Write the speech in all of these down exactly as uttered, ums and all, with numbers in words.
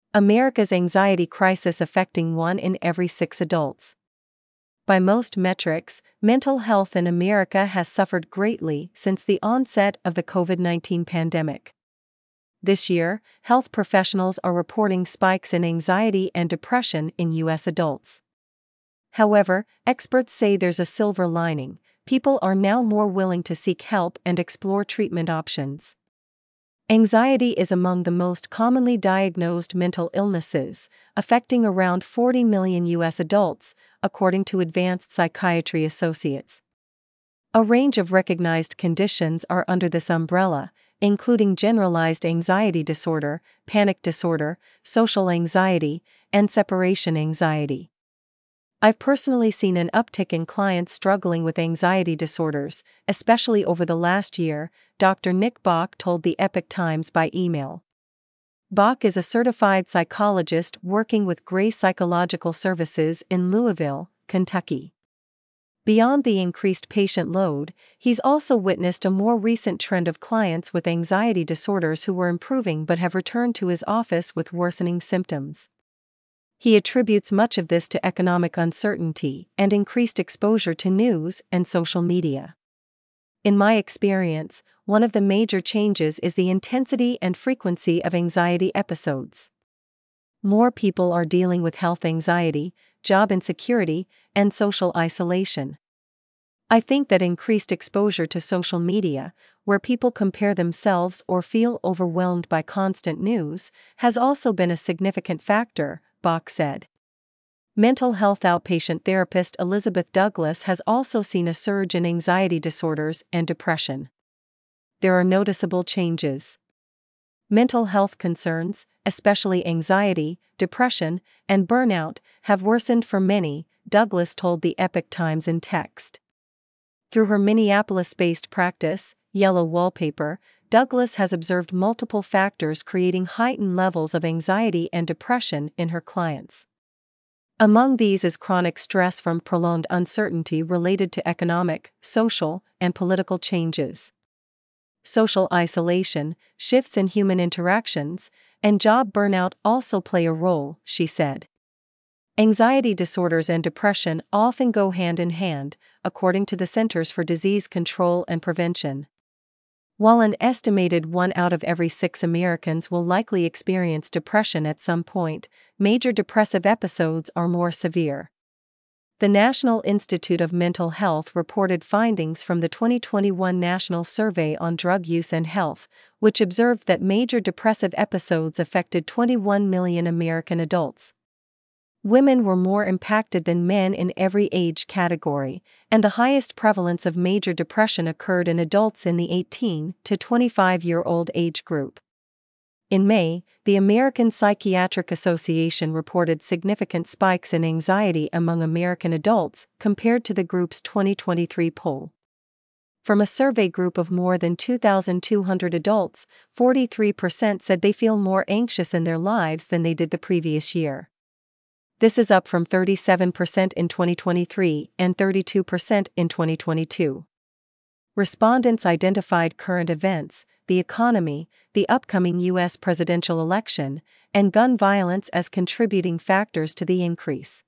America's anxiety crisis affecting one in every six adults. By most metrics, mental health in America has suffered greatly since the onset of the COVID nineteen pandemic. This year, health professionals are reporting spikes in anxiety and depression in U S adults. However, experts say there's a silver lining: people are now more willing to seek help and explore treatment options. Anxiety is among the most commonly diagnosed mental illnesses, affecting around forty million U S adults, according to Advanced Psychiatry Associates. A range of recognized conditions are under this umbrella, including generalized anxiety disorder, panic disorder, social anxiety, and separation anxiety. I've personally seen an uptick in clients struggling with anxiety disorders, especially over the last year, Doctor Nick Bach told the Epoch Times by email. Bach is a certified psychologist working with Gray Psychological Services in Louisville, Kentucky. Beyond the increased patient load, he's also witnessed a more recent trend of clients with anxiety disorders who were improving but have returned to his office with worsening symptoms. He attributes much of this to economic uncertainty and increased exposure to news and social media. In my experience, one of the major changes is the intensity and frequency of anxiety episodes. More people are dealing with health anxiety, job insecurity, and social isolation. I think that increased exposure to social media, where people compare themselves or feel overwhelmed by constant news, has also been a significant factor, Bach said. Mental health outpatient therapist Elizabeth Douglas has also seen a surge in anxiety disorders and depression. There are noticeable changes. Mental health concerns, especially anxiety, depression, and burnout, have worsened for many, Douglas told the Epoch Times in text. Through her Minneapolis-based practice, Yellow Wallpaper, Douglas has observed multiple factors creating heightened levels of anxiety and depression in her clients. Among these is chronic stress from prolonged uncertainty related to economic, social, and political changes. Social isolation, shifts in human interactions, and job burnout also play a role, she said. Anxiety disorders and depression often go hand in hand, according to the Centers for Disease Control and Prevention. While an estimated one out of every six Americans will likely experience depression at some point, major depressive episodes are more severe. The National Institute of Mental Health reported findings from the twenty twenty-one National Survey on Drug Use and Health, which observed that major depressive episodes affected twenty-one million American adults. Women were more impacted than men in every age category, and the highest prevalence of major depression occurred in adults in the eighteen to twenty-five-year-old age group. In May, the American Psychiatric Association reported significant spikes in anxiety among American adults compared to the group's twenty twenty-three poll. From a survey group of more than two thousand two hundred adults, forty-three percent said they feel more anxious in their lives than they did the previous year. This is up from thirty-seven percent in twenty twenty-three and thirty-two percent in twenty twenty-two. Respondents identified current events, the economy, the upcoming U S presidential election, and gun violence as contributing factors to the increase.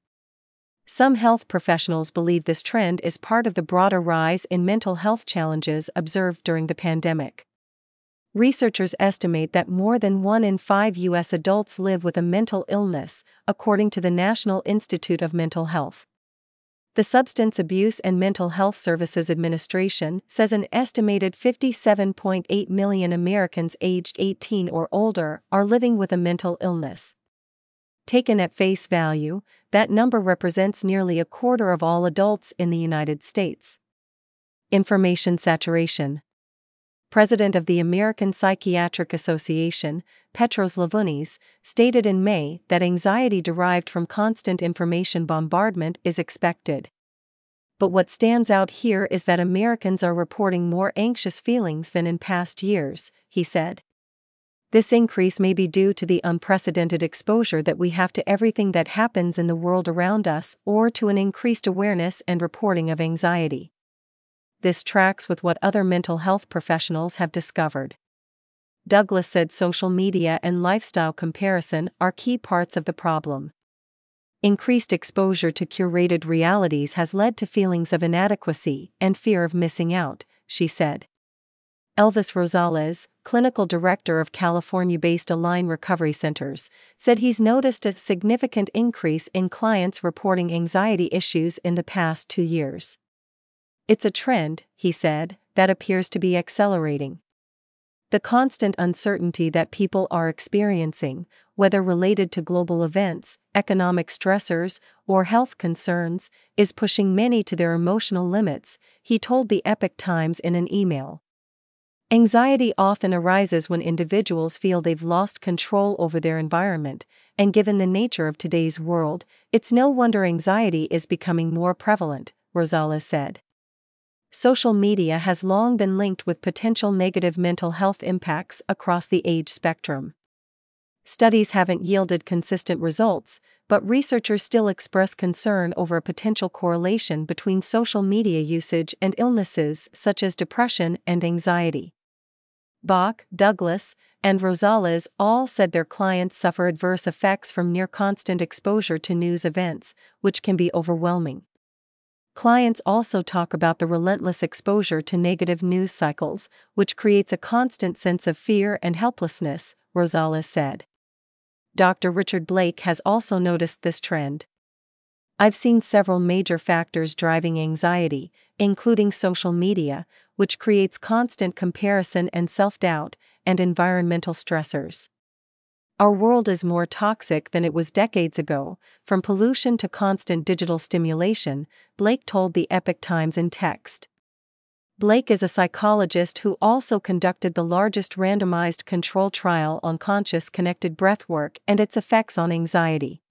Some health professionals believe this trend is part of the broader rise in mental health challenges observed during the pandemic. Researchers estimate that more than one in five U S adults live with a mental illness, according to the National Institute of Mental Health. The Substance Abuse and Mental Health Services Administration says an estimated fifty-seven point eight million Americans aged eighteen or older are living with a mental illness. Taken at face value, that number represents nearly a quarter of all adults in the United States. Information saturation. President of the American Psychiatric Association, Petros Lavounis, stated in May that anxiety derived from constant information bombardment is expected. But what stands out here is that Americans are reporting more anxious feelings than in past years, he said. This increase may be due to the unprecedented exposure that we have to everything that happens in the world around us or to an increased awareness and reporting of anxiety. This tracks with what other mental health professionals have discovered. Douglas said social media and lifestyle comparison are key parts of the problem. Increased exposure to curated realities has led to feelings of inadequacy and fear of missing out, she said. Elvis Rosales, clinical director of California-based Align Recovery Centers, said he's noticed a significant increase in clients reporting anxiety issues in the past two years. It's a trend, he said, that appears to be accelerating. The constant uncertainty that people are experiencing, whether related to global events, economic stressors, or health concerns, is pushing many to their emotional limits, he told the Epoch Times in an email. Anxiety often arises when individuals feel they've lost control over their environment, and given the nature of today's world, it's no wonder anxiety is becoming more prevalent, Rosales said. Social media has long been linked with potential negative mental health impacts across the age spectrum. Studies haven't yielded consistent results, but researchers still express concern over a potential correlation between social media usage and illnesses such as depression and anxiety. Bach, Douglas, and Rosales all said their clients suffer adverse effects from near-constant exposure to news events, which can be overwhelming. Clients also talk about the relentless exposure to negative news cycles, which creates a constant sense of fear and helplessness, Rosales said. Doctor Richard Blake has also noticed this trend. I've seen several major factors driving anxiety, including social media, which creates constant comparison and self-doubt, and environmental stressors. Our world is more toxic than it was decades ago, from pollution to constant digital stimulation, Blake told the Epoch Times in text. Blake is a psychologist who also conducted the largest randomized control trial on conscious connected breathwork and its effects on anxiety.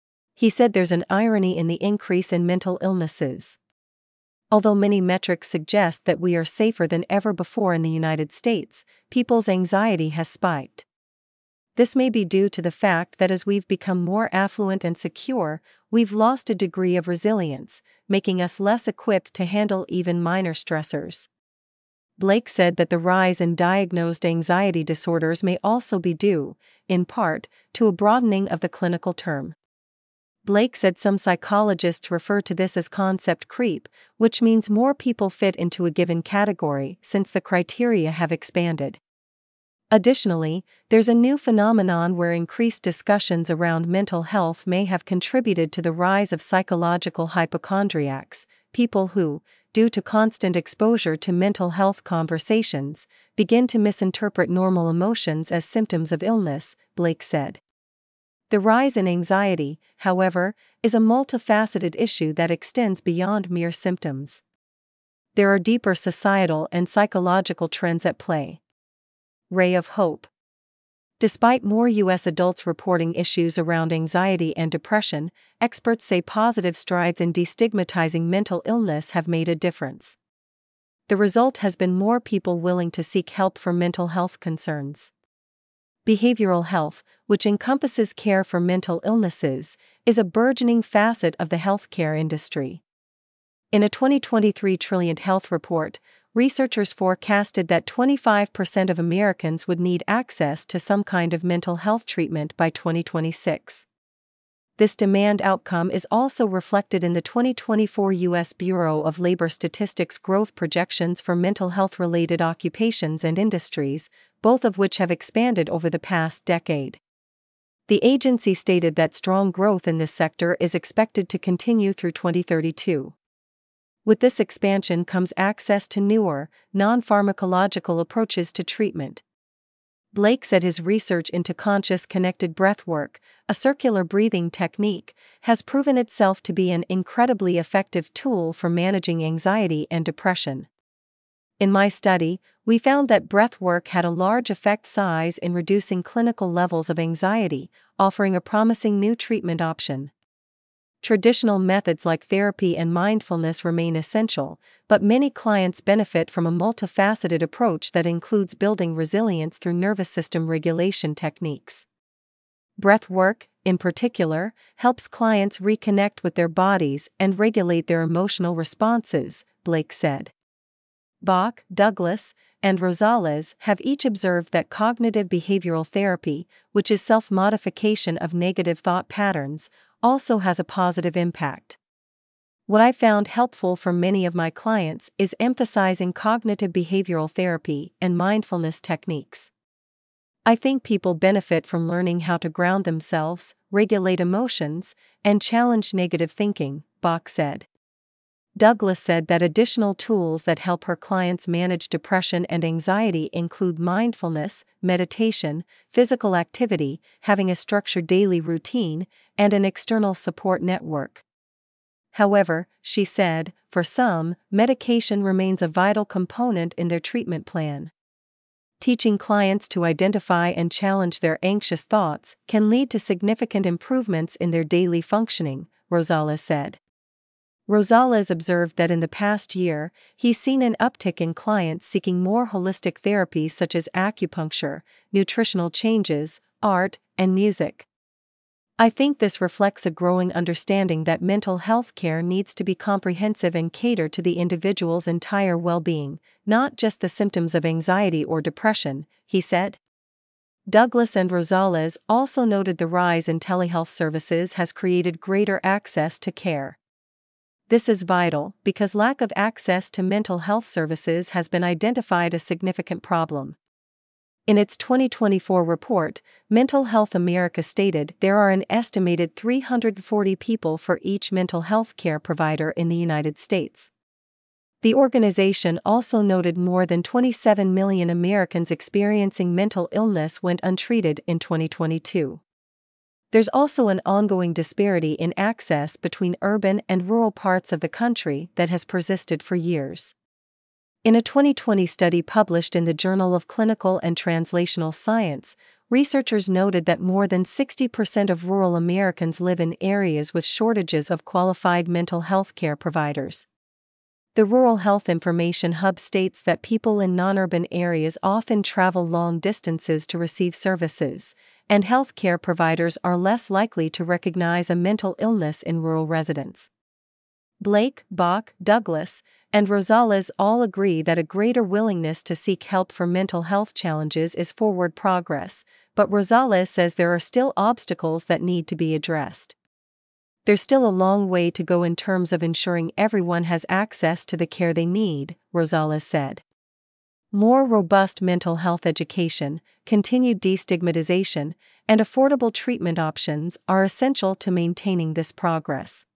He said there's an irony in the increase in mental illnesses. Although many metrics suggest that we are safer than ever before in the United States, people's anxiety has spiked. This may be due to the fact that as we've become more affluent and secure, we've lost a degree of resilience, making us less equipped to handle even minor stressors. Blake said that the rise in diagnosed anxiety disorders may also be due, in part, to a broadening of the clinical term. Blake said some psychologists refer to this as concept creep, which means more people fit into a given category since the criteria have expanded. Additionally, there's a new phenomenon where increased discussions around mental health may have contributed to the rise of psychological hypochondriacs, people who, due to constant exposure to mental health conversations, begin to misinterpret normal emotions as symptoms of illness, Blake said. The rise in anxiety, however, is a multifaceted issue that extends beyond mere symptoms. There are deeper societal and psychological trends at play. Ray of hope. Despite more U S adults reporting issues around anxiety and depression, experts say positive strides in destigmatizing mental illness have made a difference. The result has been more people willing to seek help for mental health concerns. Behavioral health, which encompasses care for mental illnesses, is a burgeoning facet of the healthcare industry. In a twenty twenty-three Trilliant Health report, researchers forecasted that twenty-five percent of Americans would need access to some kind of mental health treatment by twenty twenty-six. This demand outcome is also reflected in the twenty twenty-four U S Bureau of Labor Statistics growth projections for mental health-related occupations and industries, both of which have expanded over the past decade. The agency stated that strong growth in this sector is expected to continue through twenty thirty-two. With this expansion comes access to newer, non-pharmacological approaches to treatment. Blake said his research into conscious connected breathwork, a circular breathing technique, has proven itself to be an incredibly effective tool for managing anxiety and depression. In my study, we found that breathwork had a large effect size in reducing clinical levels of anxiety, offering a promising new treatment option. Traditional methods like therapy and mindfulness remain essential, but many clients benefit from a multifaceted approach that includes building resilience through nervous system regulation techniques. Breath work, in particular, helps clients reconnect with their bodies and regulate their emotional responses, Blake said. Bach, Douglas, and Rosales have each observed that cognitive behavioral therapy, which is self-modification of negative thought patterns, also has a positive impact. What I found helpful for many of my clients is emphasizing cognitive behavioral therapy and mindfulness techniques. I think people benefit from learning how to ground themselves, regulate emotions, and challenge negative thinking, Bach said. Douglas said that additional tools that help her clients manage depression and anxiety include mindfulness, meditation, physical activity, having a structured daily routine, and an external support network. However, she said, for some, medication remains a vital component in their treatment plan. Teaching clients to identify and challenge their anxious thoughts can lead to significant improvements in their daily functioning, Rosales said. Rosales observed that in the past year, he's seen an uptick in clients seeking more holistic therapies such as acupuncture, nutritional changes, art, and music. I think this reflects a growing understanding that mental health care needs to be comprehensive and cater to the individual's entire well-being, not just the symptoms of anxiety or depression, he said. Douglas and Rosales also noted the rise in telehealth services has created greater access to care. This is vital because lack of access to mental health services has been identified as a significant problem. In its twenty twenty-four report, Mental Health America stated there are an estimated three hundred forty people for each mental health care provider in the United States. The organization also noted more than twenty-seven million Americans experiencing mental illness went untreated in twenty twenty-two. There's also an ongoing disparity in access between urban and rural parts of the country that has persisted for years. In a twenty twenty study published in the Journal of Clinical and Translational Science, researchers noted that more than sixty percent of rural Americans live in areas with shortages of qualified mental health care providers. The Rural Health Information Hub states that people in non-urban areas often travel long distances to receive services, and health care providers are less likely to recognize a mental illness in rural residents. Blake, Bach, Douglas, and Rosales all agree that a greater willingness to seek help for mental health challenges is forward progress, but Rosales says there are still obstacles that need to be addressed. There's still a long way to go in terms of ensuring everyone has access to the care they need, Rosales said. More robust mental health education, continued destigmatization, and affordable treatment options are essential to maintaining this progress.